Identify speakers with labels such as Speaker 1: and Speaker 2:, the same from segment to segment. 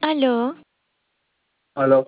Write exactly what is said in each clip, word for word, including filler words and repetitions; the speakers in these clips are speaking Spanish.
Speaker 1: Aló,
Speaker 2: Aló,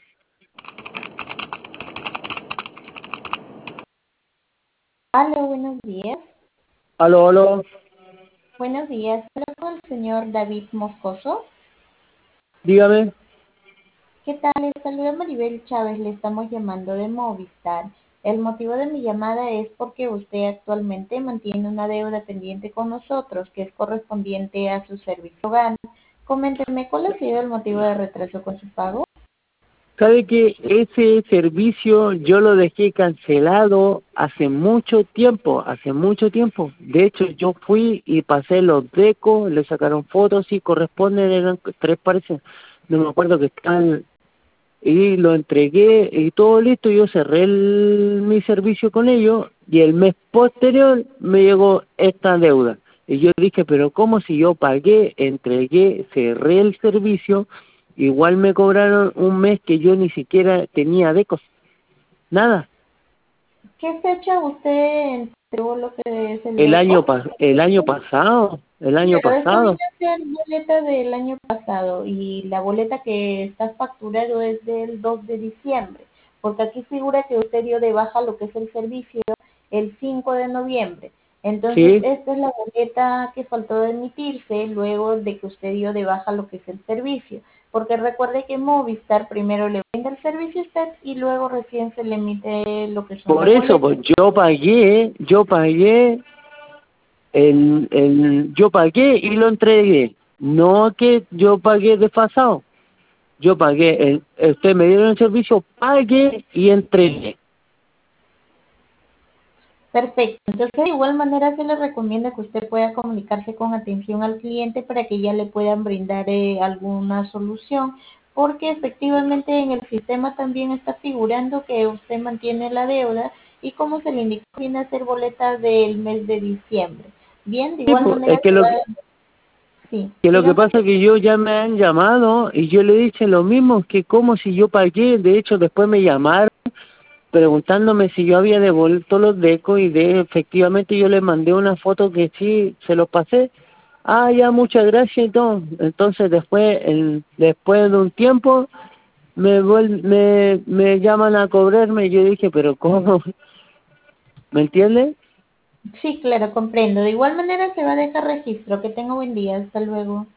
Speaker 3: Aló, buenos días.
Speaker 2: aló, aló,
Speaker 3: Buenos días. Hablo con el señor David Moscoso.
Speaker 2: dígame.
Speaker 3: ¿Qué tal? Les saluda Maribel Chávez. Le estamos llamando de Movistar. El motivo de mi llamada es porque usted actualmente mantiene una deuda pendiente con nosotros que es correspondiente a su servicio hogar. Coménteme cuál ha sido el motivo de retraso con su pago.
Speaker 2: ¿Sabe que ese servicio yo lo dejé cancelado hace mucho tiempo, hace mucho tiempo? De hecho, yo fui y pasé los decos, le sacaron fotos y corresponden, eran tres parece, no me acuerdo que están, y lo entregué y todo listo, yo cerré el- mi servicio con ellos y el mes posterior me llegó esta deuda. Y yo dije, pero ¿cómo si yo pagué, entregué, cerré el servicio, igual me cobraron un mes que yo ni siquiera tenía decos? Nada.
Speaker 3: ¿Qué fecha usted entregó lo que es el
Speaker 2: El año
Speaker 3: DECO?
Speaker 2: pas el año pasado, el año
Speaker 3: Claro, esto viene
Speaker 2: pasado.
Speaker 3: a ser boleta del año pasado y la boleta que está facturado es del dos de diciembre, porque aquí figura que usted dio de baja lo que es el servicio el cinco de noviembre. Entonces,
Speaker 2: Sí,
Speaker 3: esta es la boleta que faltó de emitirse luego de que usted dio de baja lo que es el servicio, porque recuerde que Movistar primero le brinda el servicio a usted y luego recién se le emite lo que son
Speaker 2: por
Speaker 3: las
Speaker 2: eso,
Speaker 3: boletas.
Speaker 2: pues yo pagué, yo pagué el, el, yo pagué y lo entregué. No que yo pagué desfasado. Yo pagué, el, usted me dieron el servicio, pagué y entregué.
Speaker 3: Perfecto. Entonces, de igual manera se le recomienda que usted pueda comunicarse con atención al cliente para que ya le puedan brindar eh, alguna solución, porque efectivamente en el sistema también está figurando que usted mantiene la deuda y como se le indicó, viene a ser boleta del mes de diciembre. Bien, de
Speaker 2: Sí,
Speaker 3: igual
Speaker 2: pues,
Speaker 3: manera
Speaker 2: es que
Speaker 3: se
Speaker 2: lo
Speaker 3: va,
Speaker 2: que,
Speaker 3: sí,
Speaker 2: que lo que
Speaker 3: dígame.
Speaker 2: pasa es que yo ya me han llamado y yo le dije lo mismo, que como si yo pagué, de hecho después me llamaron preguntándome si yo había devuelto los decos y de efectivamente yo le mandé una foto que sí se los pasé. Ah, ya, muchas gracias y todo. Entonces después, el, después de un tiempo me, vuel me me llaman a cobrarme y yo dije, pero ¿cómo? ¿Me entiendes?
Speaker 3: Sí, claro, comprendo. De igual manera se va a dejar registro. Que tenga buen día. Hasta luego.